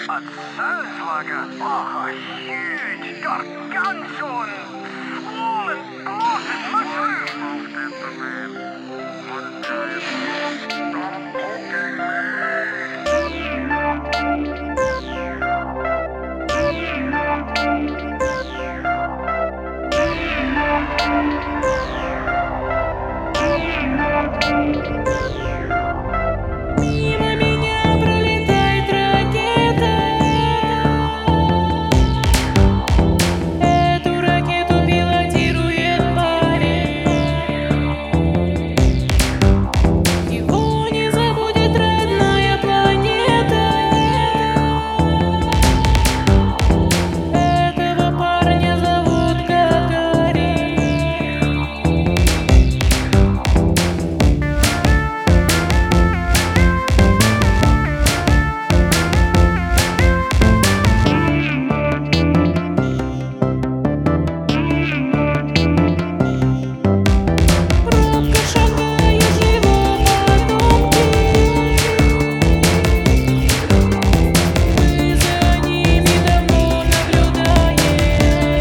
It sounds like a huge gargantuan swollen bloated mushroom. Мимо меня пролетает ракета. Эту ракету пилотирует парень. Его не забудет родная планета. Этого парня зовут Гагарин. Робко шагают его потомки. Мы за ними давно наблюдаем.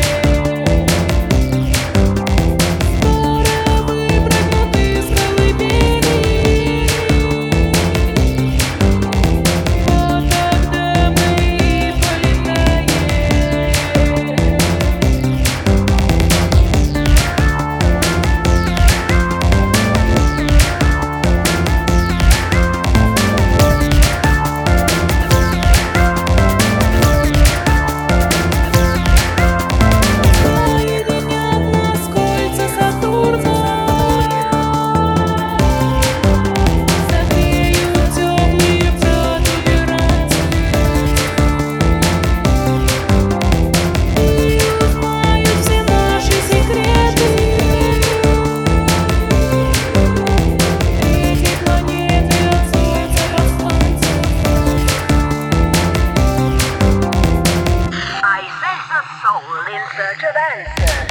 Скоро выпрыгнут из колыбели. Вот тогда мы и полетаем. Соединят нас кольца Сатурна, согреют теплые протуберанцы и узнают все наши секреты. Эти планеты от Солнца повстанцы. I sense a soul in search of answers.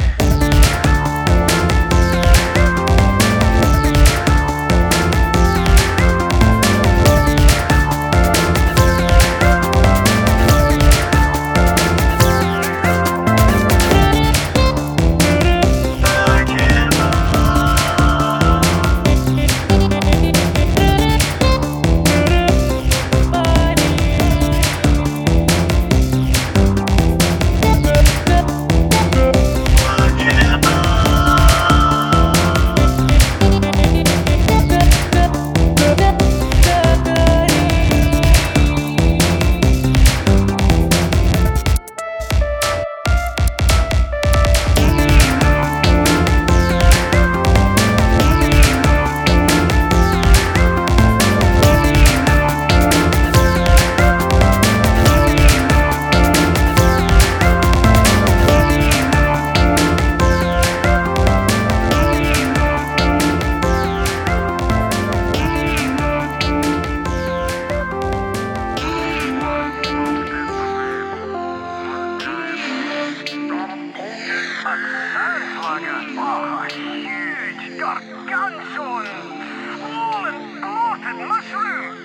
It sounds like a huge gargantuan swollen bloated mushroom.